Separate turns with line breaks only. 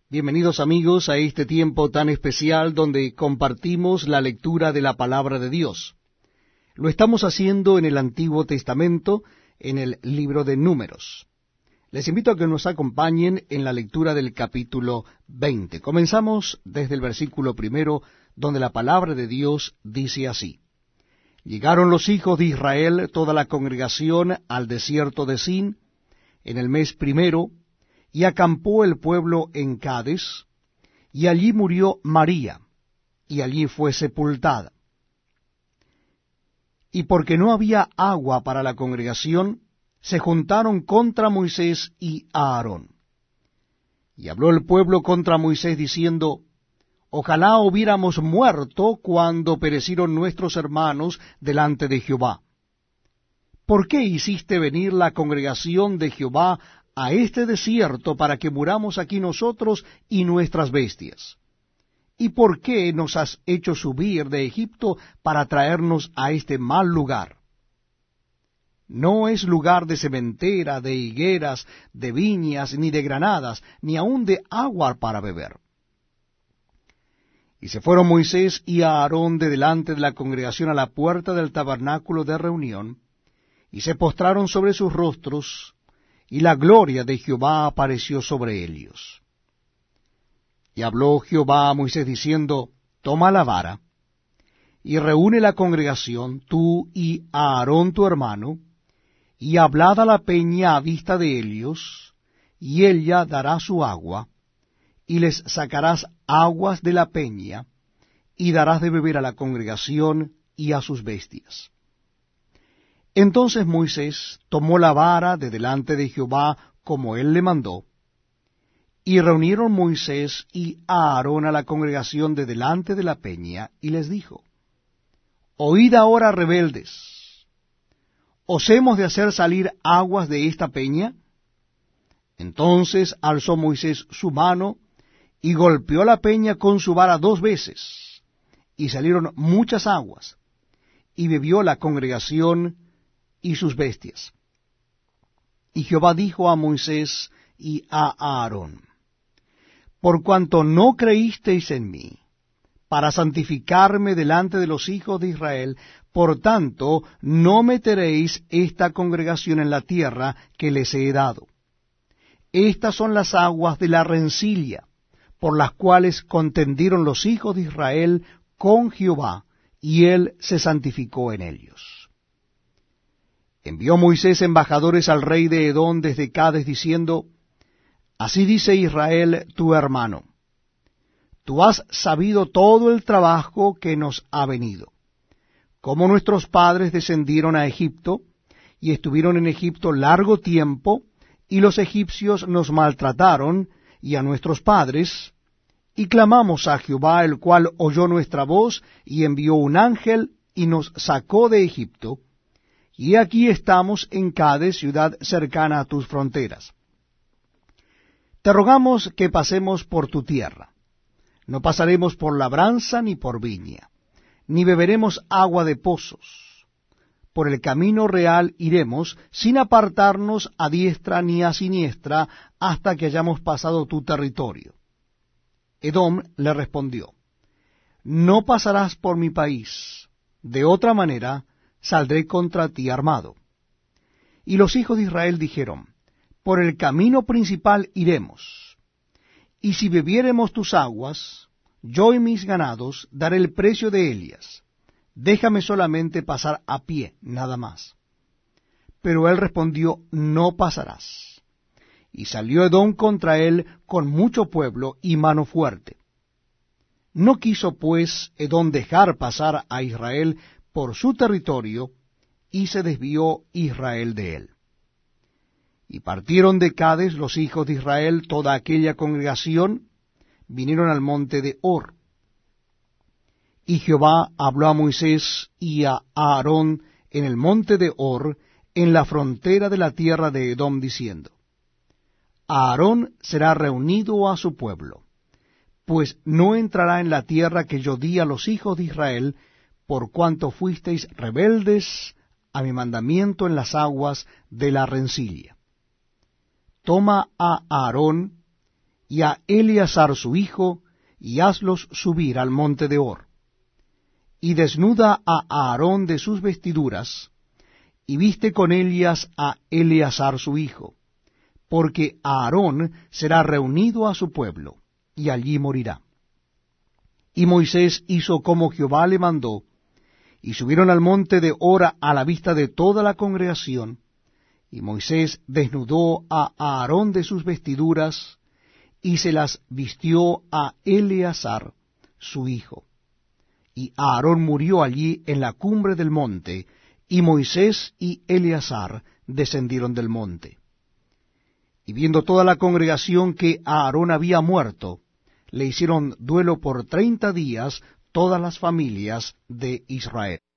Bienvenidos amigos a este tiempo tan especial donde compartimos la lectura de la palabra de Dios. Lo estamos haciendo en el Antiguo Testamento, en el libro de Números. Les invito a que nos acompañen en la lectura del capítulo 20. Comenzamos desde el versículo 1, donde la palabra de Dios dice así: Llegaron los hijos de Israel, toda la congregación, al desierto de Zin, en el mes 1, y acampó el pueblo en Cades, y allí murió María, y allí fue sepultada. Y porque no había agua para la congregación, se juntaron contra Moisés y Aarón. Y habló el pueblo contra Moisés diciendo: Ojalá hubiéramos muerto cuando perecieron nuestros hermanos delante de Jehová. ¿Por qué hiciste venir la congregación de Jehová a este desierto para que muramos aquí nosotros y nuestras bestias? ¿Y por qué nos has hecho subir de Egipto para traernos a este mal lugar? No es lugar de sementera, de higueras, de viñas, ni de granadas, ni aun de agua para beber. Y se fueron Moisés y Aarón de delante de la congregación a la puerta del tabernáculo de reunión, y se postraron sobre sus rostros, y la gloria de Jehová apareció sobre ellos. Y habló Jehová a Moisés diciendo: Toma la vara, y reúne la congregación, tú y Aarón tu hermano, y hablad a la peña a vista de ellos, y ella dará su agua, y les sacarás aguas de la peña, y darás de beber a la congregación y a sus bestias. Entonces Moisés tomó la vara de delante de Jehová, como él le mandó, y reunieron Moisés y Aarón a la congregación de delante de la peña, y les dijo: Oíd ahora, rebeldes, ¿os hemos de hacer salir aguas de esta peña? Entonces alzó Moisés su mano, y golpeó la peña con su vara 2 veces, y salieron muchas aguas, y bebió la congregación y sus bestias. Y Jehová dijo a Moisés y a Aarón: Por cuanto no creísteis en mí, para santificarme delante de los hijos de Israel, por tanto no meteréis esta congregación en la tierra que les he dado. Estas son las aguas de la rencilla, por las cuales contendieron los hijos de Israel con Jehová, y él se santificó en ellos. Envió Moisés embajadores al rey de Edom desde Cades, diciendo: Así dice Israel tu hermano: Tú has sabido todo el trabajo que nos ha venido, cómo nuestros padres descendieron a Egipto, y estuvieron en Egipto largo tiempo, y los egipcios nos maltrataron, y a nuestros padres, y clamamos a Jehová, el cual oyó nuestra voz, y envió un ángel, y nos sacó de Egipto, y aquí estamos en Cades, ciudad cercana a tus fronteras. Te rogamos que pasemos por tu tierra. No pasaremos por labranza ni por viña, ni beberemos agua de pozos. Por el camino real iremos, sin apartarnos a diestra ni a siniestra, hasta que hayamos pasado tu territorio. Edom le respondió: No pasarás por mi país, de otra manera saldré contra ti armado. Y los hijos de Israel dijeron: Por el camino principal iremos, y si bebiéremos tus aguas, yo y mis ganados daré el precio de ellas. Déjame solamente pasar a pie, nada más. Pero él respondió: No pasarás. Y salió Edom contra él con mucho pueblo y mano fuerte. No quiso pues Edom dejar pasar a Israel por su territorio, y se desvió Israel de él. Y partieron de Cades los hijos de Israel, toda aquella congregación, vinieron al monte de Hor. Y Jehová habló a Moisés y a Aarón en el monte de Hor, en la frontera de la tierra de Edom, diciendo: Aarón será reunido a su pueblo, pues no entrará en la tierra que yo di a los hijos de Israel, por cuanto fuisteis rebeldes a mi mandamiento en las aguas de la rencilla. Toma a Aarón y a Eleazar su hijo, y hazlos subir al monte de Hor. Y desnuda a Aarón de sus vestiduras, y viste con ellas a Eleazar su hijo, porque Aarón será reunido a su pueblo, y allí morirá. Y Moisés hizo como Jehová le mandó, y subieron al monte de Hor a la vista de toda la congregación, y Moisés desnudó a Aarón de sus vestiduras, y se las vistió a Eleazar su hijo. Y Aarón murió allí en la cumbre del monte, y Moisés y Eleazar descendieron del monte. Y viendo toda la congregación que Aarón había muerto, le hicieron duelo por 30 días todas las familias de Israel.